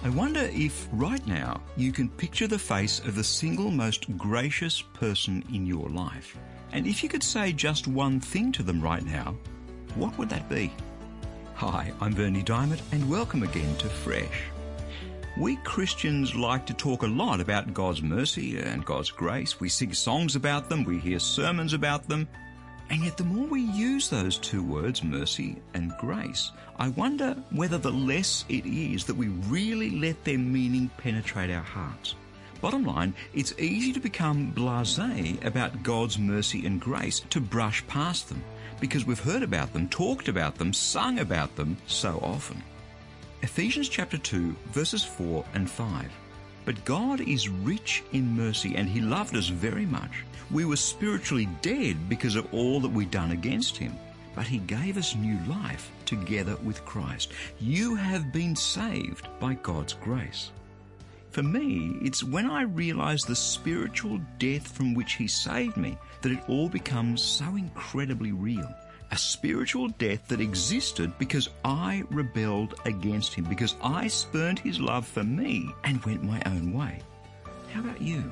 I wonder if right now you can picture the face of the single most gracious person in your life. And if you could say just one thing to them right now, what would that be? Hi, I'm Berni Dymet and welcome again to Fresh. We Christians like to talk a lot about God's mercy and God's grace. We sing songs about them, we hear sermons about them. And yet the more we use those two words, mercy and grace, I wonder whether the less it is that we really let their meaning penetrate our hearts. Bottom line, it's easy to become blasé about God's mercy and grace, to brush past them, because we've heard about them, talked about them, sung about them so often. Ephesians chapter 2, verses 4 and 5. But God is rich in mercy, and He loved us very much. We were spiritually dead because of all that we'd done against Him, but He gave us new life together with Christ. You have been saved by God's grace. For me, it's when I realize the spiritual death from which He saved me that it all becomes so incredibly real. A spiritual death that existed because I rebelled against Him, because I spurned His love for me and went my own way. How about you?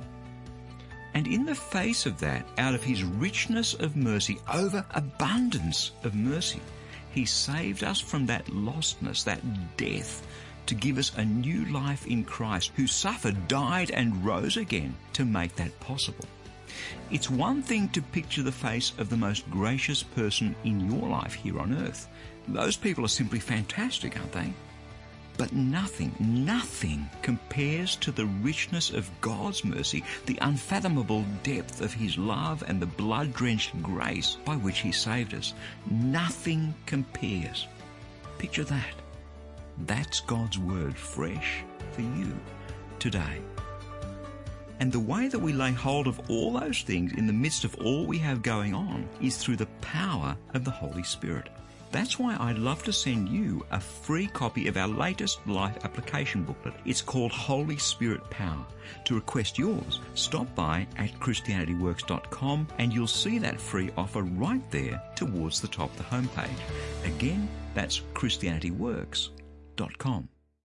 And in the face of that, out of His richness of mercy, overabundance of mercy, He saved us from that lostness, that death, to give us a new life in Christ, who suffered, died and rose again to make that possible. It's one thing to picture the face of the most gracious person in your life here on earth. Those people are simply fantastic, aren't they? But nothing compares to the richness of God's mercy, the unfathomable depth of His love and the blood-drenched grace by which He saved us. Nothing compares. Picture that. That's God's word fresh for you today. And the way that we lay hold of all those things in the midst of all we have going on is through the power of the Holy Spirit. That's why I'd love to send you a free copy of our latest life application booklet. It's called Holy Spirit Power. To request yours, stop by at ChristianityWorks.com and you'll see that free offer right there towards the top of the homepage. Again, that's ChristianityWorks.com.